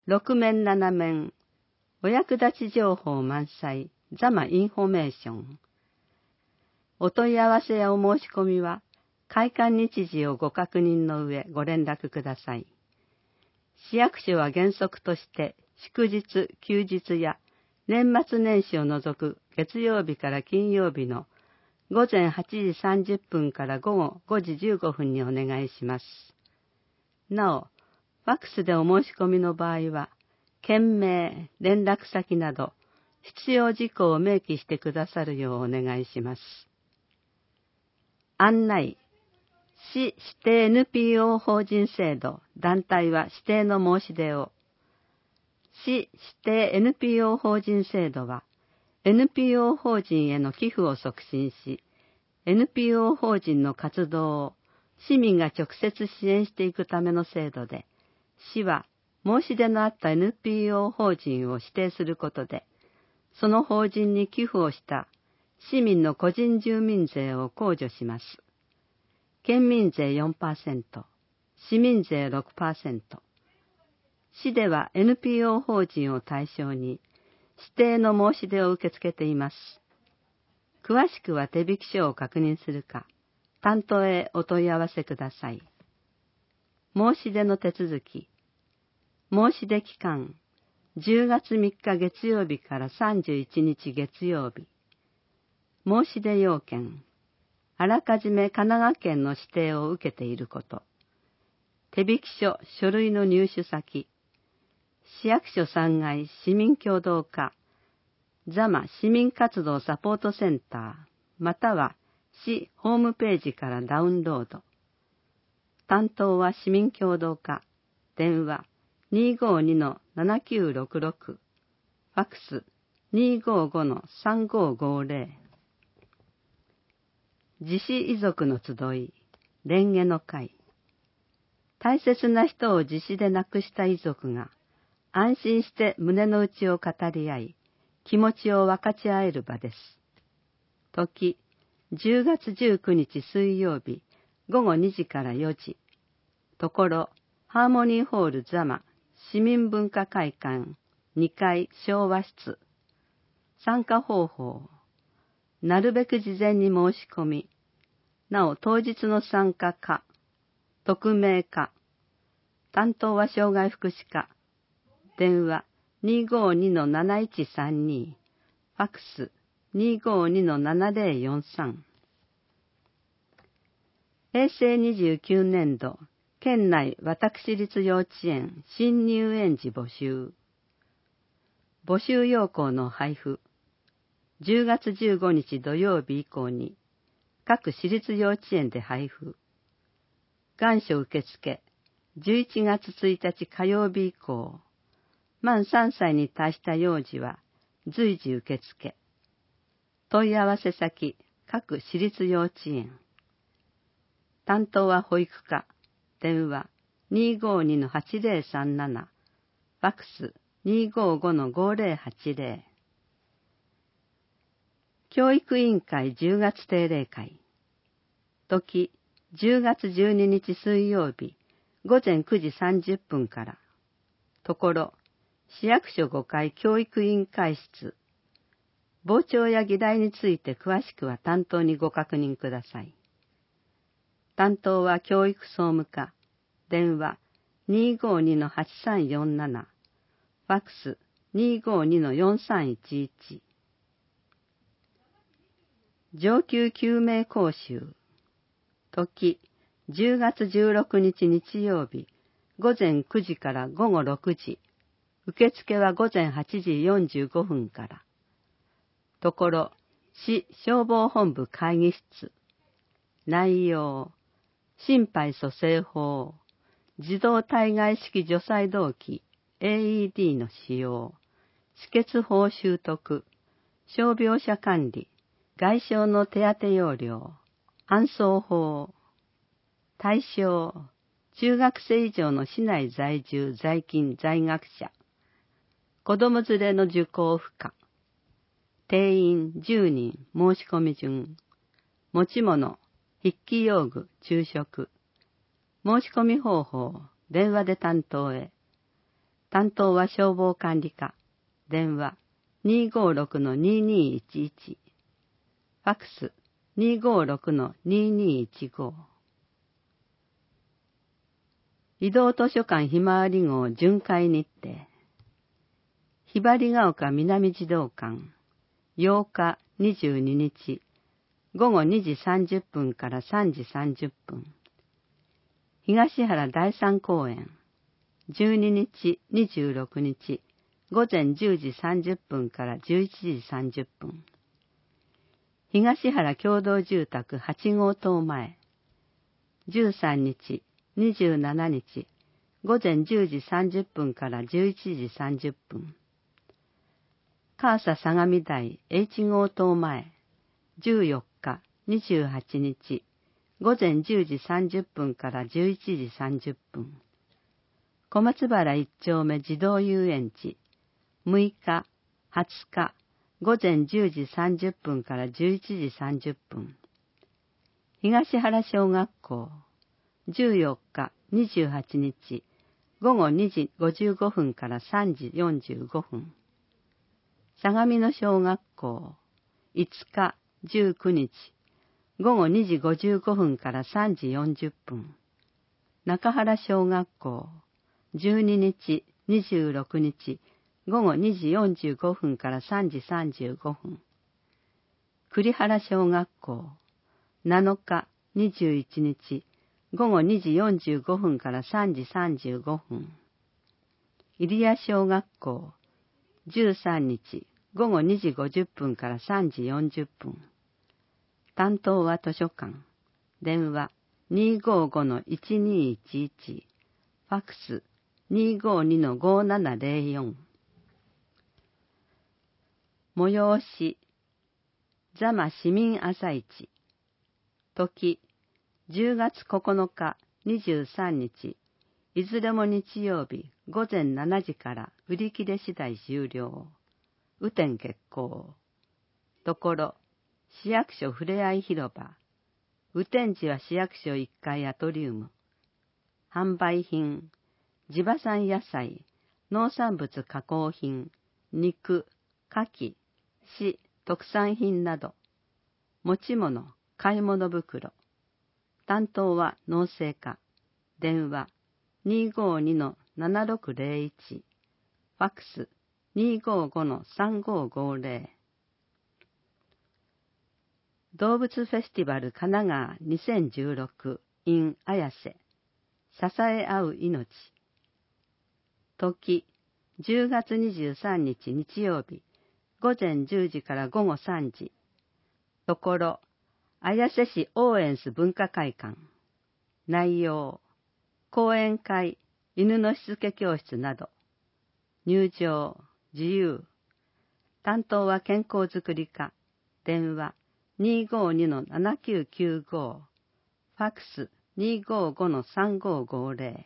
6面7面、お役立ち情報満載、ザマインフォメーション。お問い合わせやお申し込みは、開館日時をご確認の上ご連絡ください。市役所は原則として祝日、休日や年末年始を除く月曜日から金曜日の午前8時30分から午後5時15分にお願いします。なお、ファックスでお申し込みの場合は、件名、連絡先など必要事項を明記してくださるようお願いします。案内。市指定 NPO 法人制度、団体は指定の申し出を。市指定 NPO 法人制度は、NPO 法人への寄付を促進し、NPO 法人の活動を市民が直接支援していくための制度で、市は申し出のあった NPO 法人を指定することで、その法人に寄付をした市民の個人住民税を控除します。県民税 4%、市民税 6%。市では NPO 法人を対象に指定の申し出を受け付けています。詳しくは手引き書を確認するか、担当へお問い合わせください。申し出の手続き。申し出期間、10月3日月曜日から31日月曜日。申し出要件。あらかじめ神奈川県の指定を受けていること。手引き書、書類の入手先。市役所3階市民協働課、ザマ市民活動サポートセンター、または市ホームページからダウンロード。担当は市民協働課、電話 252-7966、ファックス 255-3550。自死遺族の集い、蓮華の会。大切な人を自死で亡くした遺族が、安心して胸の内を語り合い、気持ちを分かち合える場です。時、10月19日水曜日、午後2時から4時。ところ、ハーモニーホールザマ、市民文化会館、2階昭和室。参加方法。なるべく事前に申し込み、なお当日の参加か、匿名か、担当は障害福祉課、電話 252-7132、ファックス 252-7043。平成29年度、県内私立幼稚園新入園児募集。募集要項の配布。10月15日土曜日以降に、各私立幼稚園で配布。願書受付、11月1日火曜日以降、満3歳に達した幼児は随時受付。問い合わせ先、各私立幼稚園。担当は保育課、電話 252-8037、ファックス 255-5080。教育委員会10月定例会。時、10月12日水曜日、午前9時30分から。ところ、市役所5階教育委員会室。傍聴や議題について詳しくは担当にご確認ください。担当は教育総務課、電話 252-8347、ファックス 252-4311。上級救命講習。時、10月16日日曜日、午前9時から午後6時。受付は午前8時45分から。ところ、市消防本部会議室。内容、心肺蘇生法、自動体外式除細動器 AED の使用、止血法習得、傷病者管理、外傷の手当要領、搬送法。対象、中学生以上の市内在住在勤在学者。子供連れの受講不可。定員10人申し込み順。持ち物、筆記用具、昼食。申し込み方法、電話で担当へ。 担当は消防管理課。電話256-2211。ファックス256-2215。移動図書館ひまわり号巡回日程。ひばりが丘南児童館。8日22日。午後2時30分から3時30分。東原第三公園。12日26日。午前10時30分から11時30分。東原共同住宅8号棟前。13日、27日。午前10時30分から11時30分。川佐相模台 H 号棟前。14日、28日。午前10時30分から11時30分。小松原1丁目児童遊園地。6日、20日、午前10時30分から11時30分。東原小学校。14日、28日、午後2時55分から3時45分。相模野小学校。5日、19日、午後2時55分から3時40分。中原小学校。12日、26日、午後2時45分から3時35分。栗原小学校。7日、21日、午後2時45分から3時35分。入谷小学校。13日、午後2時50分から3時40分。担当は図書館。電話255-1211。ファックス252-5704。催し、座間市民朝市。時、10月9日、23日、いずれも日曜日、午前7時から売り切れ次第終了。雨天決行。ところ、市役所ふれあい広場。雨天時は市役所1階アトリウム。販売品、地場産野菜、農産物加工品、肉、牡蠣、市特産品など。持ち物、買い物袋。担当は農政課。電話252-7601。ファックス255-3550。動物フェスティバル神奈川2016 in 綾瀬。支え合う命。時、10月23日日曜日、午前10時から午後3時。ところ、綾瀬市オーエンス文化会館。内容、講演会、犬のしつけ教室など。入場、自由。担当は健康づくり課。電話252-7995。ファックス255-3550。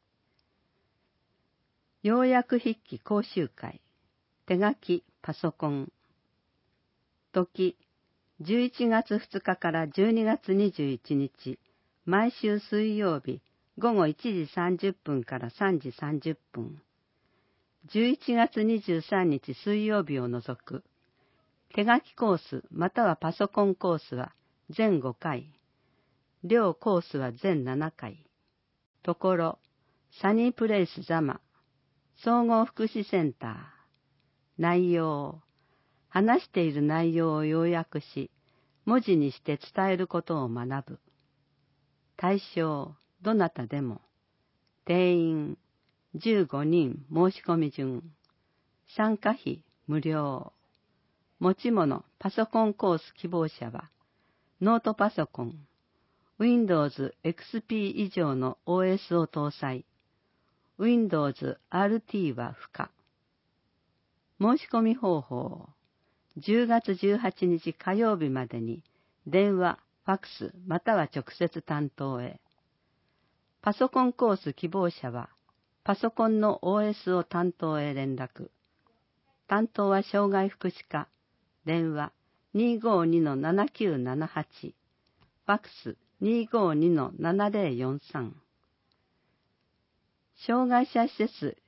要約筆記講習会。手書きパソコン。時、11月2日から12月21日、毎週水曜日、午後1時30分から3時30分。11月23日水曜日を除く。手書きコースまたはパソコンコースは全5回。両コースは全7回。ところ、サニープレイス座間。総合福祉センター。内容。話している内容を要約し、文字にして伝えることを学ぶ。対象、どなたでも。定員、15人申し込み順。参加費、無料。持ち物、パソコンコース希望者は、ノートパソコン、Windows XP 以上の OS を搭載。Windows RT は不可。申し込み方法。10月18日火曜日までに電話、ファックスまたは直接担当へ。パソコンコース希望者はパソコンの OS を担当へ連絡。担当は障害福祉課。電話252-7978。ファックス252-7043。障害者施設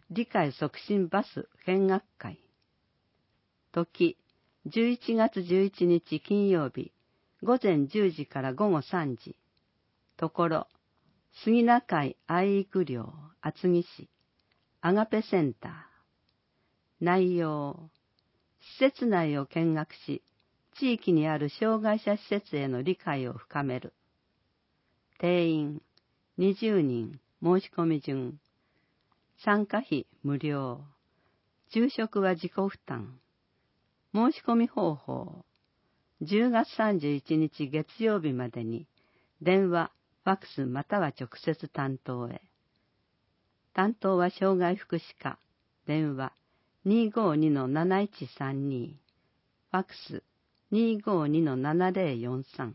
理解促進バス見学会。時、11月11日金曜日、午前10時から午後3時。ところ、杉中井愛育寮厚木市、アガペセンター。内容、施設内を見学し、地域にある障害者施設への理解を深める。定員、20人、申し込み順。参加費無料。昼食は自己負担。申し込み方法。10月31日月曜日までに、電話、ファックスまたは直接担当へ。担当は障害福祉課。電話、252-7132。ファックス、252-7043。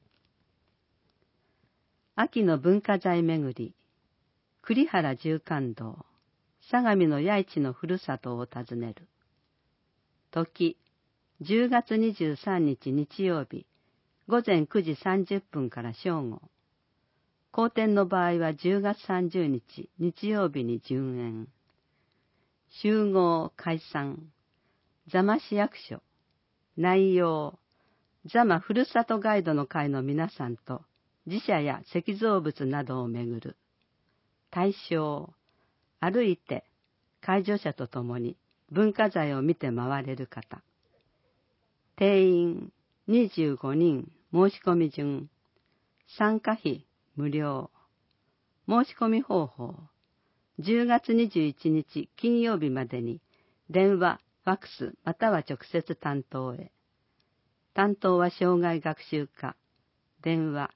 秋の文化財めぐり。栗原縦貫道。相模の八市のふるさとを訪ねる。時、10月23日日曜日、午前9時30分から正午。後天の場合は10月30日日曜日に順延。集合解散。座間市役所。内容、座間ふるさとガイドの会の皆さんと寺社や石造物などをめぐる。対象、歩いて介助者とともに文化財を見て回れる方。定員25人、申し込み順。参加費無料。申し込み方法。10月21日金曜日までに電話、ファックスまたは直接担当へ。担当は障害学習課。電話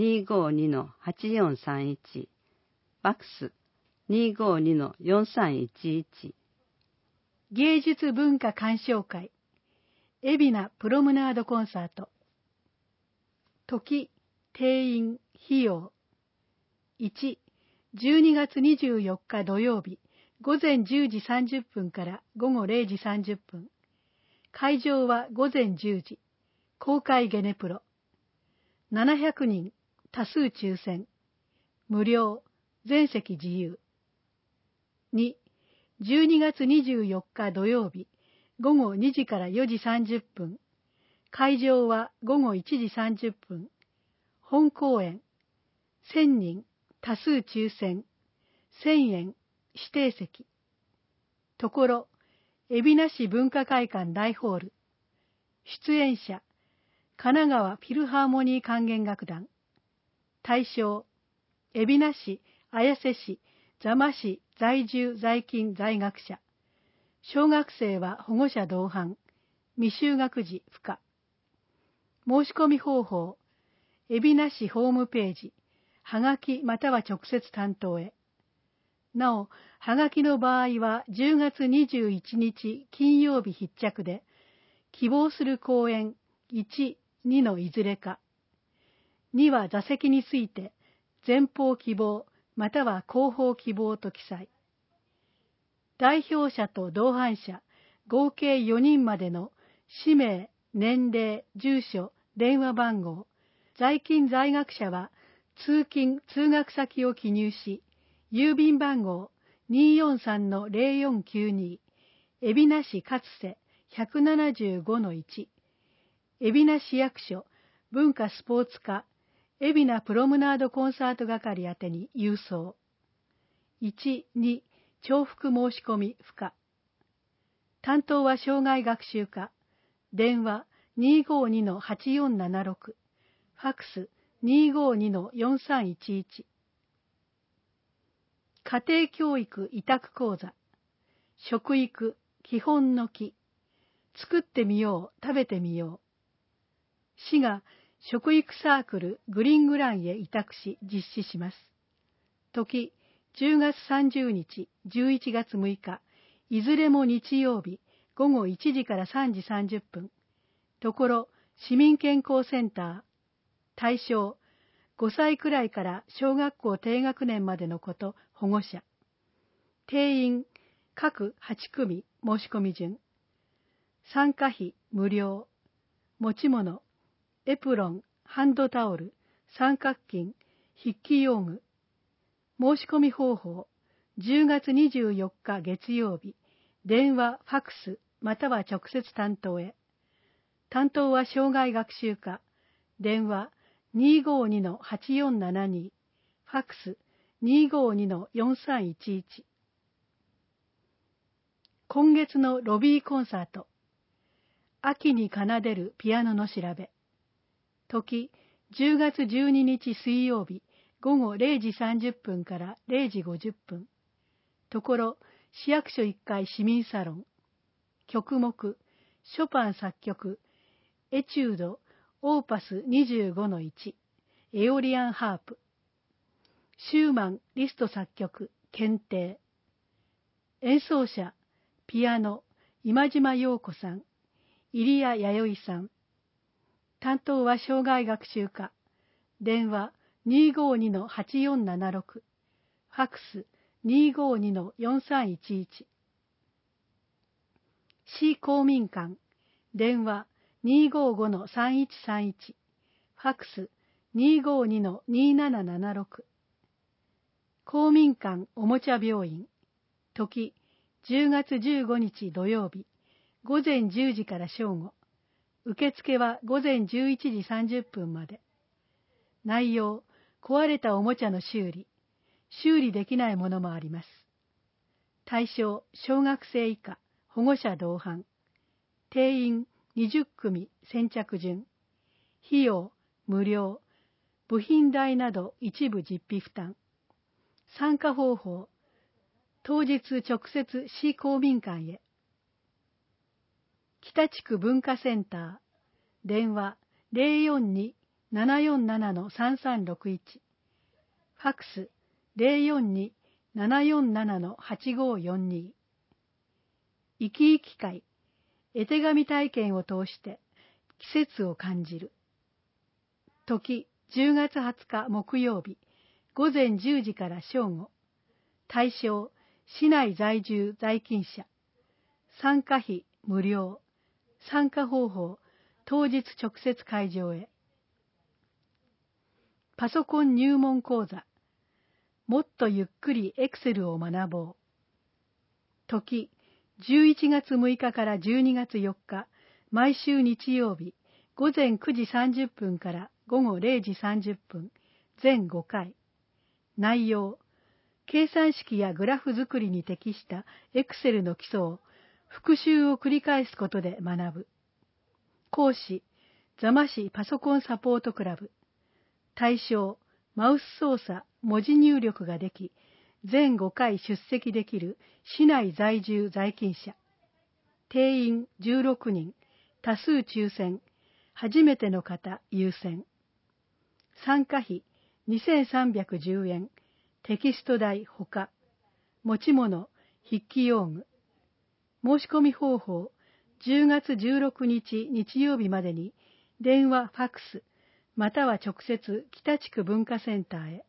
252-8431。ファックス 252-4311。 芸術文化鑑賞会。海老名プロムナードコンサート。時、定員、費用。1、12月24日土曜日、午前10時30分から午後0時30分。会場は午前10時。公開ゲネプロ。700人、多数抽選。無料、全席自由。2、12月24日土曜日、午後2時から4時30分。会場は午後1時30分。本公演。1000人、多数抽選。1000円、指定席。ところ、海老名市文化会館大ホール。出演者、神奈川フィルハーモニー管弦楽団。対象、海老名市、綾瀬市、座間市在住在勤在学者。小学生は保護者同伴。未就学児不可。申し込み方法。海老名市ホームページ。はがきまたは直接担当へ。なお、はがきの場合は10月21日金曜日必着で、希望する公演1、2のいずれか。2は座席について、前方希望または後方希望と記載。代表者と同伴者、合計4人までの氏名、年齢、住所、電話番号、在勤在学者は通勤・通学先を記入し、郵便番号 243-0492、海老名市勝瀬 175-1、海老名市役所文化スポーツ課海老名プロムナードコンサート係宛てに郵送。1、2、重複申し込み不可。担当は障害学習課。電話 252-8476。ファックス 252-4311。家庭教育委託講座。食育基本の木。作ってみよう、食べてみよう。市が食育サークルグリーングランへ委託し実施します。時、10月30日、11月6日、いずれも日曜日、午後1時から3時30分。ところ、市民健康センター。対象、5歳くらいから小学校低学年までの子と保護者。定員、各8組申し込み順。参加費無料。持ち物、エプロン、ハンドタオル、三角巾、筆記用具。申し込み方法、 10月24日月曜日、電話、ファクス、または直接担当へ。担当は生涯学習課、電話 252-8472、ファクス 252-4311。今月のロビーコンサート。秋に奏でるピアノの調べ。時、10月12日水曜日、午後0時30分から0時50分。ところ、市役所1階市民サロン。曲目、ショパン作曲、エチュード、オーパス 25-1、エオリアンハープ。シューマン、リスト作曲、検定。演奏者、ピアノ、今島陽子さん、入谷弥生さん。担当は生涯学習課。電話 252-8476。ファクス 252-4311。市公民館。電話 255-3131。ファクス 252-2776。公民館おもちゃ病院。時、10月15日土曜日、午前10時から正午。受付は午前11時30分まで。内容、壊れたおもちゃの修理。修理できないものもあります。対象、小学生以下、保護者同伴。定員20組先着順。費用、無料。部品代など一部実費負担。参加方法、当日直接市公民館へ。北地区文化センター、電話 042-747-3361、ファクス 042-747-8542。生き生き会、絵手紙体験を通して季節を感じる。時、10月20日木曜日、午前10時から正午。対象、市内在住在勤者。参加費無料。参加方法、当日直接会場へ。パソコン入門講座。もっとゆっくりエクセルを学ぼう。時、11月6日から12月4日、毎週日曜日、午前9時30分から午後0時30分、全5回。内容、計算式やグラフ作りに適したエクセルの基礎を復習を繰り返すことで学ぶ。講師、座間市パソコンサポートクラブ。対象、マウス操作、文字入力ができ、全5回出席できる市内在住在勤者。定員16人、多数抽選、初めての方優先。参加費2310円、テキスト代ほか。持ち物、筆記用具。申し込み方法、10月16日日曜日までに電話、ファクス、または直接北地区文化センターへ。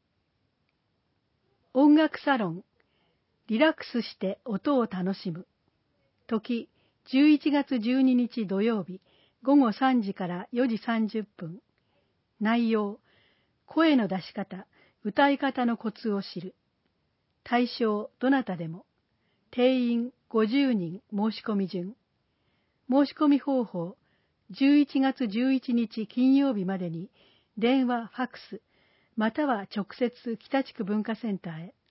音楽サロン、リラックスして音を楽しむ。時、11月12日土曜日、午後3時から4時30分。内容、声の出し方、歌い方のコツを知る。対象、どなたでも。定員50人申し込み順。申し込み方法、11月11日金曜日までに電話、ファクス、または直接北地区文化センターへ。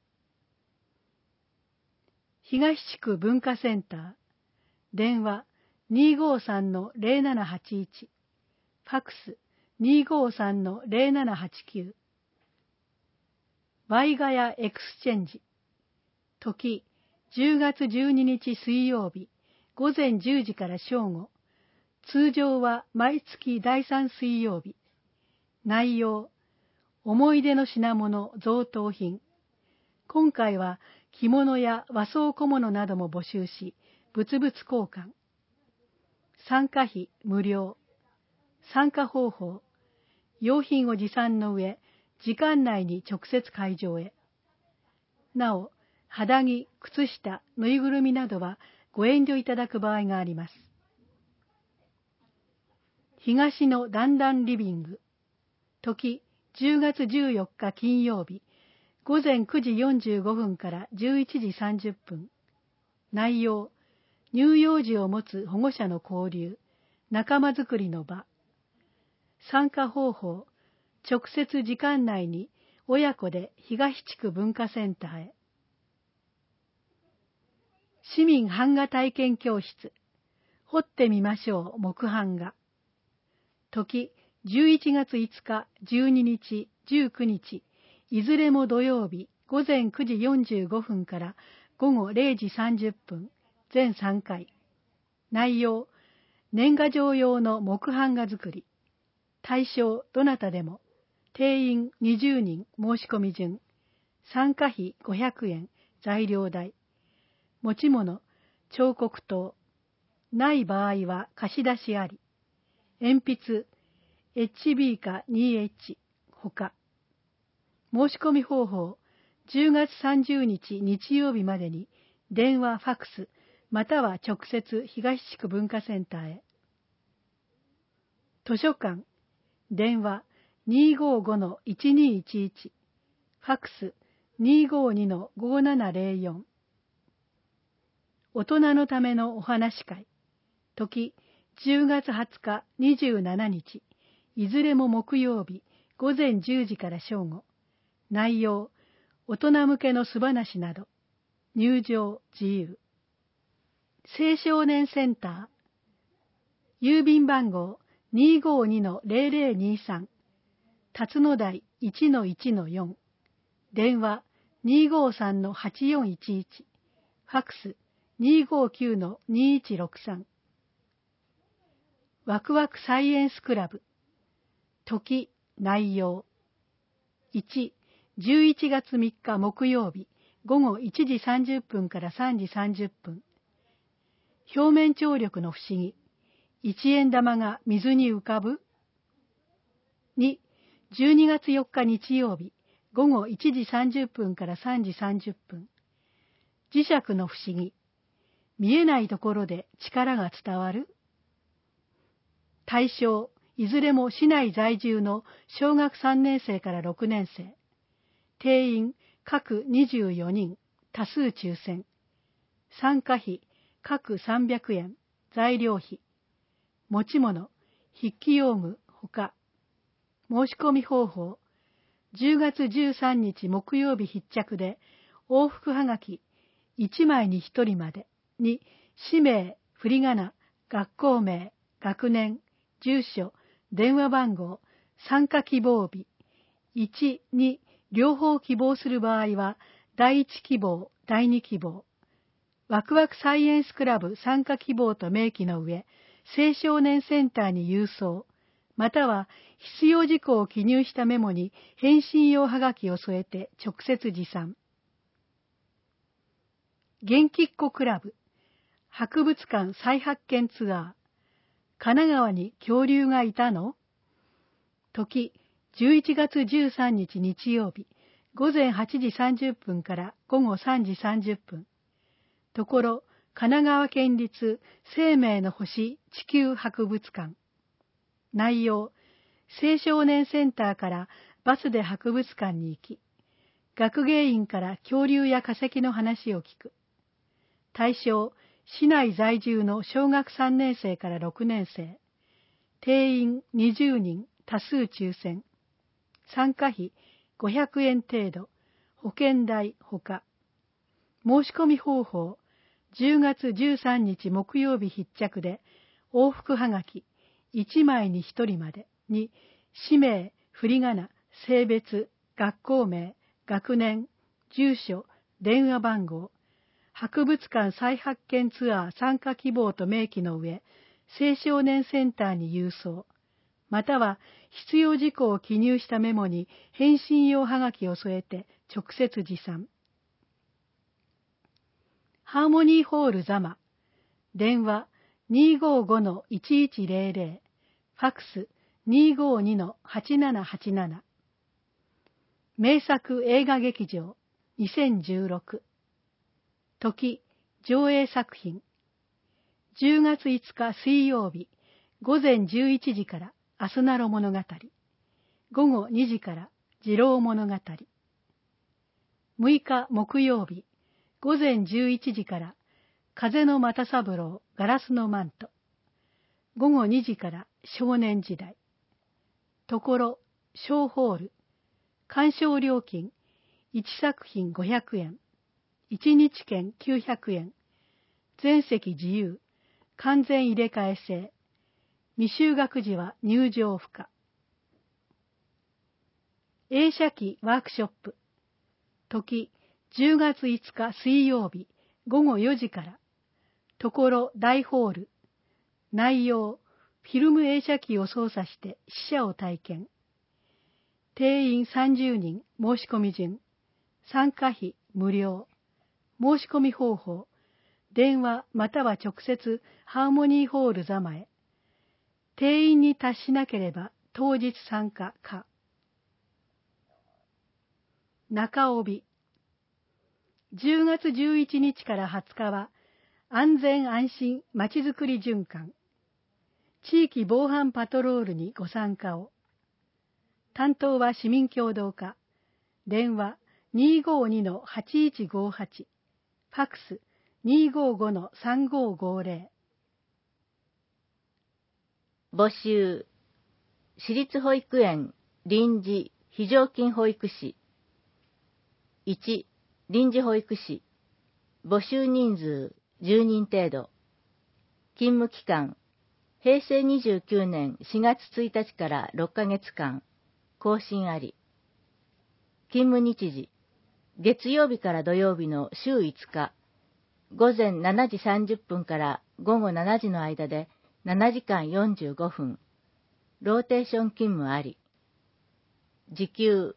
東地区文化センター、電話 253-0781、ファクス 253-0789。ワイガヤエクスチェンジ。時、10月12日水曜日、午前10時から正午。通常は毎月第3水曜日。内容、思い出の品物贈答品。今回は着物や和装小物なども募集し、物々交換。参加費無料。参加方法、用品を持参の上、時間内に直接会場へ。なお、肌着、靴下、ぬいぐるみなどはご遠慮いただく場合があります。東のだんだんリビング。時、10月14日金曜日、 午前9時45分から11時30分。内容、乳幼児を持つ保護者の交流、仲間づくりの場。参加方法、直接時間内に親子で東地区文化センターへ。市民版画体験教室、彫ってみましょう木版画。時、11月5日、12日、19日、いずれも土曜日、午前9時45分から午後0時30分、全3回。内容、年賀状用の木版画作り。対象、どなたでも。定員20人、申し込み順。参加費500円、材料代。持ち物、彫刻刀。ない場合は貸し出しあり。鉛筆、HB か 2H、ほか。申し込み方法、10月30日日曜日までに、電話、ファックス、または直接東地区文化センターへ。図書館、電話 255-1211、ファックス 252-5704。大人のためのお話会、時10月20日27日、いずれも木曜日、午前10時から正午。内容、大人向けの素話など。入場自由。青少年センター。郵便番号 252-0023。辰野台 1-1-4。電話 253-8411。ファックス 259-2163。ワクワクサイエンスクラブ。時、内容。1、11月3日木曜日、午後1時30分から3時30分。表面張力の不思議。1円玉が水に浮かぶ。2、12月4日日曜日、午後1時30分から3時30分。磁石の不思議。見えないところで力が伝わる。対象、いずれも市内在住の小学3年生から6年生。定員、各24人、多数抽選。参加費、各300円、材料費。持ち物、筆記用具、ほか。申し込み方法、10月13日木曜日必着で、往復はがき、1枚に1人までに、氏名、振り仮名、学校名、学年、住所、電話番号、参加希望日、1、2、両方希望する場合は、第1希望、第2希望。ワクワクサイエンスクラブ参加希望と明記の上、青少年センターに郵送、または必要事項を記入したメモに返信用はがきを添えて直接持参。元気っ子クラブ、博物館再発見ツアー。神奈川に恐竜がいたの？時、11月13日日曜日、午前8時30分から午後3時30分。ところ、神奈川県立生命の星地球博物館。内容、青少年センターからバスで博物館に行き、学芸員から恐竜や化石の話を聞く。対象、市内在住の小学3年生から6年生。定員20人、多数抽選。参加費500円程度。保険代ほか。申し込み方法、10月13日木曜日必着で、往復はがき、1枚に1人までに、氏名、振り仮名、性別、学校名、学年、住所、電話番号、博物館再発見ツアー参加希望と明記の上、青少年センターに郵送、または必要事項を記入したメモに返信用はがきを添えて直接持参。ハーモニーホール座間、電話 255-1100、ファックス 252-8787。名作映画劇場2016。時、上映作品。10月5日水曜日、午前11時からアスナロ物語。午後2時から次郎物語。 6日木曜日、午前11時から、風の又三郎ガラスのマント。午後2時から少年時代。ところ、小ホール。鑑賞料金、1作品500円。1日券900円。全席自由。完全入れ替え制。未就学時は入場不可。映写機ワークショップ。時、10月5日水曜日、午後4時から。ところ大ホール。内容、フィルム映写機を操作して試写を体験。定員30人申し込み順。参加費無料。申し込み方法。電話または直接ハーモニーホール座前。定員に達しなければ当日参加か。中帯。10月11日から20日は安全安心まちづくり循環。地域防犯パトロールにご参加を。担当は市民協働課。電話 252-8158。ファックス 255-3550。 募集。私立保育園臨時非常勤保育士。1、臨時保育士。募集人数10人程度。勤務期間、平成29年4月1日から6ヶ月間。更新あり。勤務日時、月曜日から土曜日の週5日。午前7時30分から午後7時の間で7時間45分。ローテーション勤務あり。時給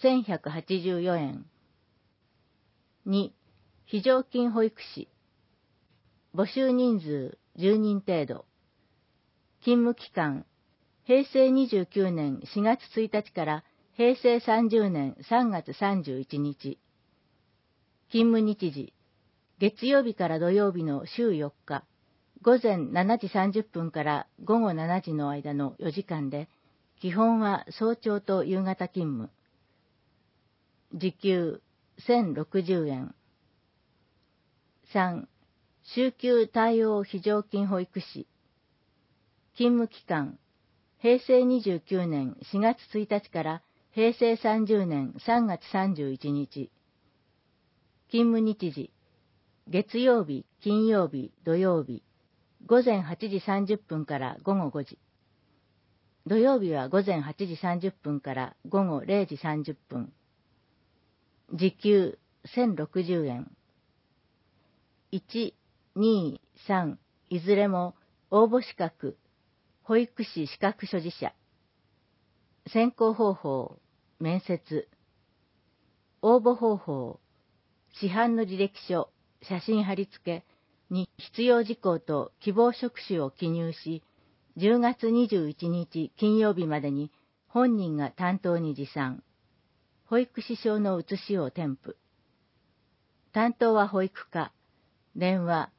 1184円。2、非常勤保育士。募集人数10人程度。勤務期間、平成29年4月1日から平成30年3月31日。勤務日時、月曜日から土曜日の週4日。午前7時30分から午後7時の間の4時間で、基本は早朝と夕方勤務。時給1060円。3、週休対応非常勤保育士。勤務期間、平成29年4月1日から平成30年3月31日。勤務日時、月曜日、金曜日、土曜日、午前8時30分から午後5時。土曜日は午前8時30分から午後0時30分。時給1060円。1、2、3、いずれも応募資格、保育士資格所持者。選考方法、面接。応募方法、市販の履歴書、写真貼り付けに必要事項と希望職種を記入し、10月21日金曜日までに本人が担当に持参。保育士証の写しを添付。担当は保育課。電話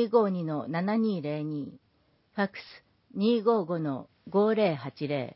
252-7202。ファックス 255-5080。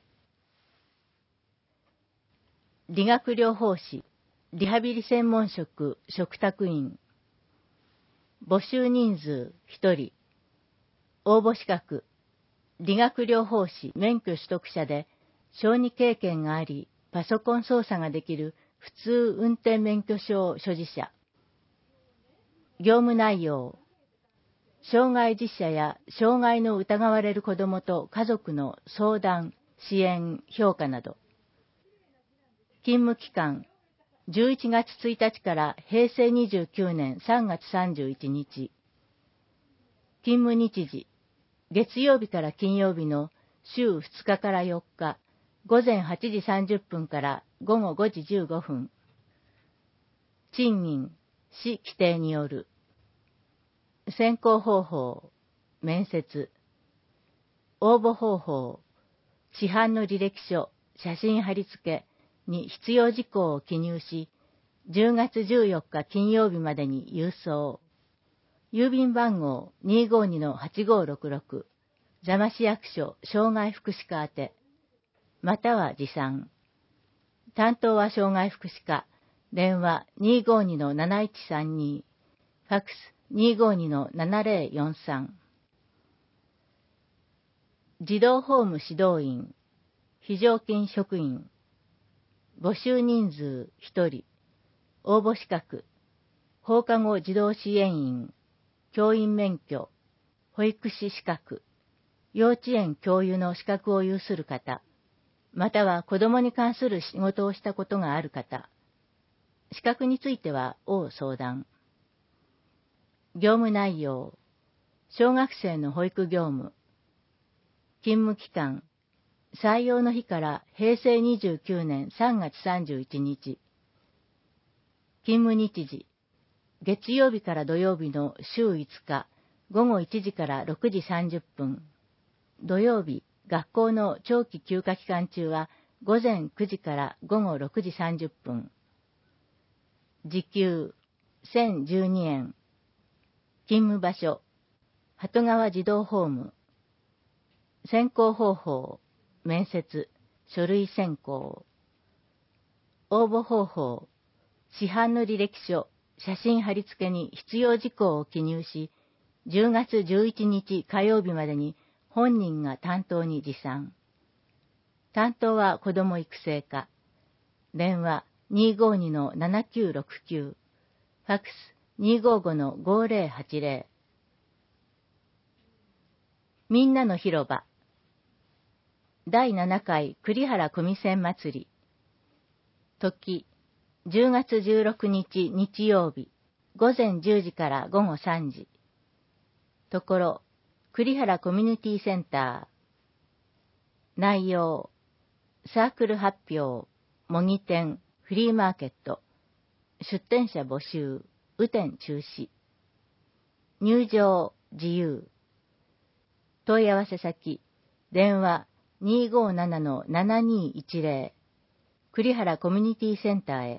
理学療法士、リハビリ専門職、嘱託員。募集人数1人。応募資格、理学療法士免許取得者で、小児経験があり、パソコン操作ができる普通運転免許証所持者。業務内容、障害実者や障害の疑われる子どもと家族の相談、支援、評価など。勤務期間、11月1日から平成29年3月31日。勤務日時、月曜日から金曜日の週2日から4日、午前8時30分から午後5時15分。賃金、市規定による。選考方法、面接。応募方法、市販の履歴書、写真貼り付けに必要事項を記入し、10月14日金曜日までに郵送。郵便番号 252-8566。座間市役所障害福祉課宛て。または持参。担当は障害福祉課。 電話 252-7132、ファックス 252-7043。児童ホーム指導員、非常勤職員、募集人数1人、応募資格、放課後児童支援員、教員免許、保育士資格、幼稚園教諭の資格を有する方、または子供に関する仕事をしたことがある方、資格については応相談。業務内容、小学生の保育業務、勤務期間、採用の日から平成29年3月31日。勤務日時、月曜日から土曜日の週5日、午後1時から6時30分。土曜日、学校の長期休暇期間中は午前9時から午後6時30分。時給1012円。勤務場所、鳩川児童ホーム。選考方法、面接、書類選考。応募方法、市販の履歴書、写真貼り付けに必要事項を記入し、10月11日火曜日までに本人が担当に持参。担当は子ども育成課。電話 252-7969、ファックス 255-5080。みんなの広場。第7回栗原小見線祭り。時、10月16日日曜日、午前10時から午後3時。ところ、栗原コミュニティセンター。内容、サークル発表、模擬店、フリーマーケット、出店者募集、雨天中止。入場、自由。問い合わせ先、電話 257-7210、栗原コミュニティセンターへ。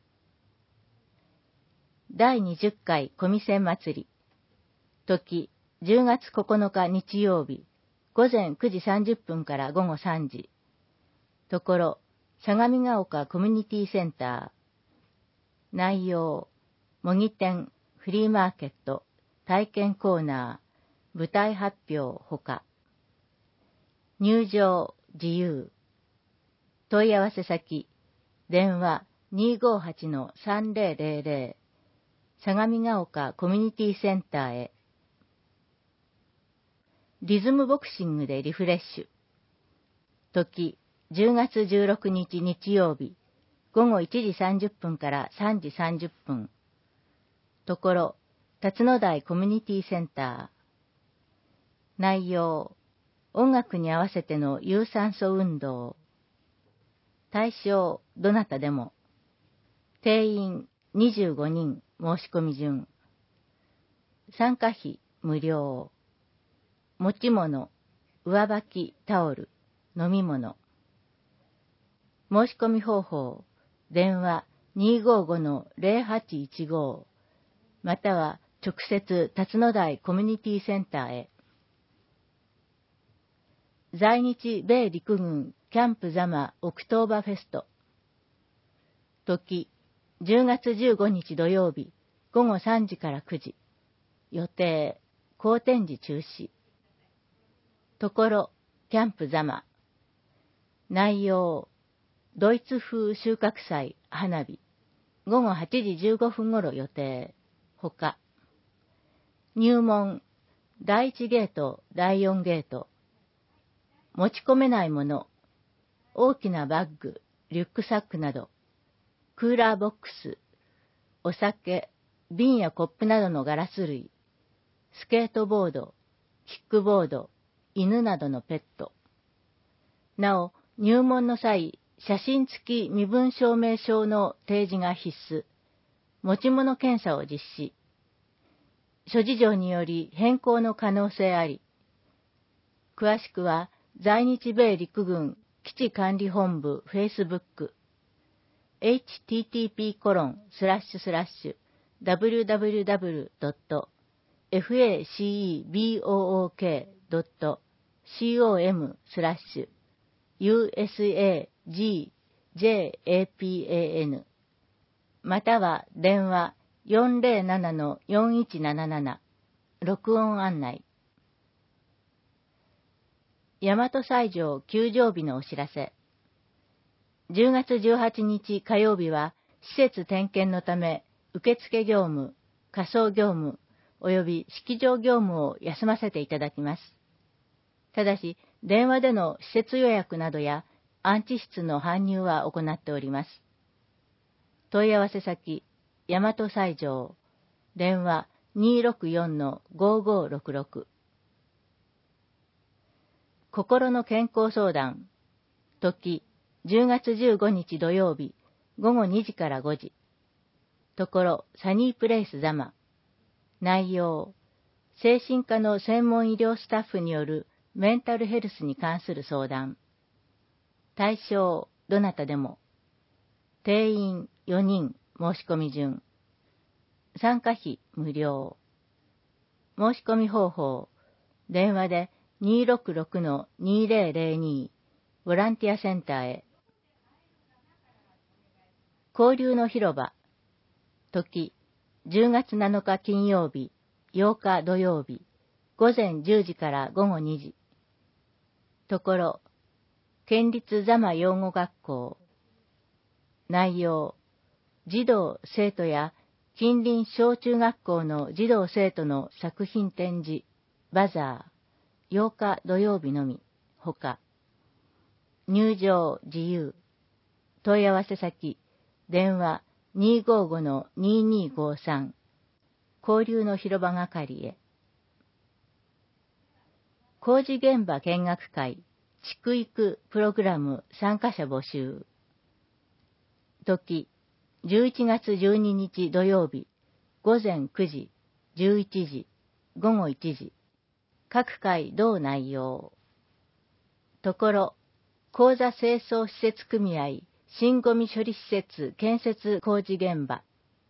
第20回小見線祭り。時、10月9日日曜日、午前9時30分から午後3時。ところ、相模が丘コミュニティセンター。内容、模擬店、フリーマーケット、体験コーナー、舞台発表ほか。入場、自由。問い合わせ先、電話 258-3000、相模が丘コミュニティセンターへ。リズムボクシングでリフレッシュ。時、10月16日日曜日、午後1時30分から3時30分。ところ、辰野台コミュニティセンター。内容、音楽に合わせての有酸素運動。対象、どなたでも。定員、25人、申し込み順。参加費、無料。持ち物、上履き、タオル、飲み物。申し込み方法、電話 255-0815、または直接辰野台コミュニティセンターへ。在日米陸軍キャンプ座間オクトーバーフェスト。時、10月15日土曜日、午後3時から9時。予定、好展示中止。ところ、キャンプ座間。内容、ドイツ風収穫祭花火。午後8時15分頃予定。ほか。入門、第1ゲート、第4ゲート。持ち込めないもの。大きなバッグ、リュックサックなど。クーラーボックス。お酒、瓶やコップなどのガラス類。スケートボード、キックボード、犬などのペット。なお、入門の際、写真付き身分証明書の提示が必須。持ち物検査を実施。諸事情により変更の可能性あり。詳しくは、在日米陸軍基地管理本部 Facebook http://www.facebook.com/USAGJAPAN または電話 407-4177 録音案内。大和西条休場日のお知らせ。10月18日火曜日は施設点検のため受付業務、仮装業務及び式場業務を休ませていただきます。ただし、電話での施設予約などや安置室の搬入は行っております。問い合わせ先、大和西条、電話 264-5566。心の健康相談、時、10月15日土曜日、午後2時から5時。ところ、サニープレイスザマ。内容、精神科の専門医療スタッフによるメンタルヘルスに関する相談。対象、どなたでも。定員4人、申し込み順。参加費無料。申し込み方法、電話で 266-2002 ボランティアセンターへ。交流の広場、時、10月7日金曜日、8日土曜日、午前10時から午後2時。ところ、県立座間養護学校。内容、児童・生徒や近隣小中学校の児童・生徒の作品展示、バザー、8日土曜日のみ、ほか。入場自由。問い合わせ先、電話 255-2253 交流の広場係へ。工事現場見学会地区育プログラム参加者募集。時、11月12日土曜日、午前9時、11時、午後1時。各回同内容。ところ、高座清掃施設組合新ゴミ処理施設建設工事現場。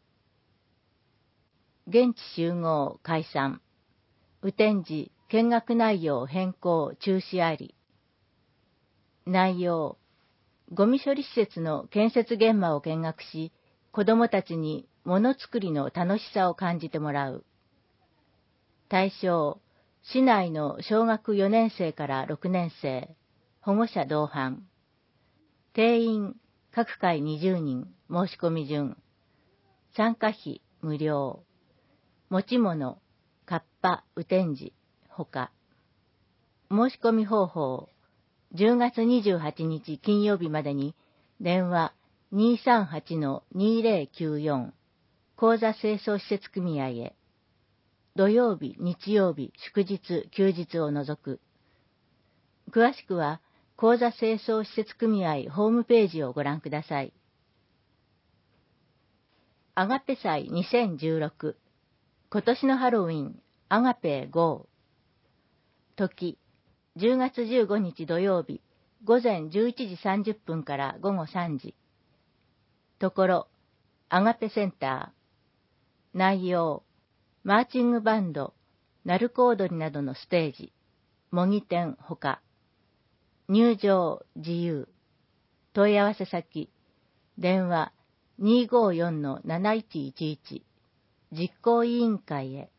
現地集合解散。雨天時見学内容変更中止あり。内容、ゴミ処理施設の建設現場を見学し、子どもたちにものづくりの楽しさを感じてもらう。対象、市内の小学4年生から6年生、保護者同伴。定員、各回20人、申し込み順。参加費、無料。持ち物、カッパ、雨天時、ほか。申し込み方法、10月28日金曜日までに、電話 238-2094 高座清掃施設組合へ。土曜日、日曜日、祝日、休日を除く。詳しくは、高座清掃施設組合ホームページをご覧ください。アガペ祭2016。今年のハロウィン、アガペ GO。時、10月15日土曜日、午前11時30分から午後3時。ところ、アガペセンター。内容、マーチングバンド、鳴子踊りなどのステージ、模擬店ほか。入場自由。問い合わせ先、電話 254-7111 実行委員会へ。